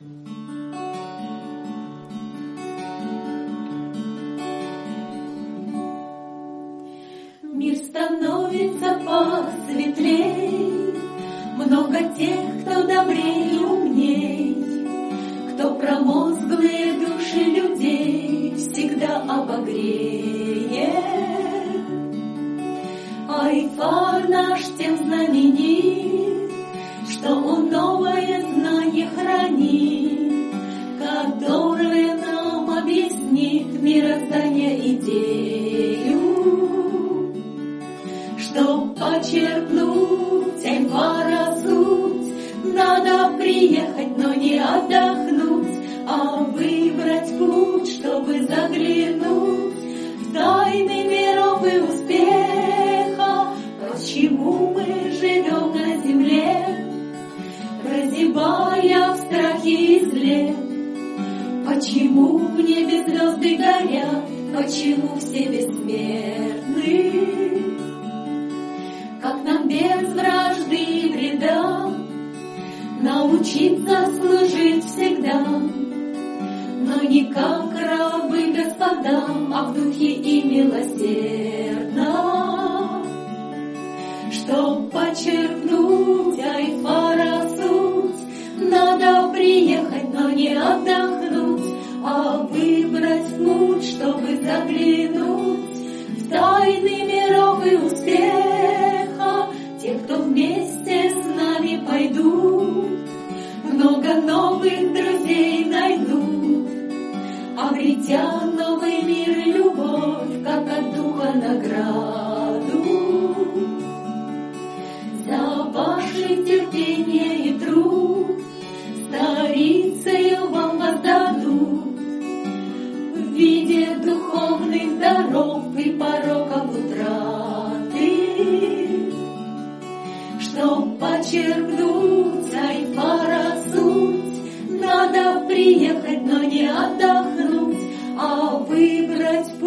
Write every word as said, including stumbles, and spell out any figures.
Мир становится посветлей, много тех, кто добрее и умней, кто промозглые души людей всегда обогреет. Айфар наш тем знаменит, что он новое знание хранит, которое нам объяснит мироздание идею. Чтоб почерпнуть Айфара суть, надо приехать, но не отдохнуть, а выбрать путь, чтобы заглянуть в тайны миров и успеха. Почему мы живем на земле, прозябая в страхе и зле? Почему в небе звезды горят, почему все бессмертны? Как нам без вражды и вреда научиться служить всегда, но не как рабы господам, а в духе и милосердно. Чтоб почерпнуть Айфара суть, надо приехать, но не отдохнуть, а выбрать путь, чтобы заглянуть в тайны миров и успеха. Те, кто вместе с нами пойдут, много новых друзей найдут, обретя новый мир и любовь, как от духа награду. За ваше терпение и труд старицею вам воздадут в виде духовных даров и пороков утраты. Чтоб почерпнуть Айфара суть, надо приехать, но не отдохнуть, а выбрать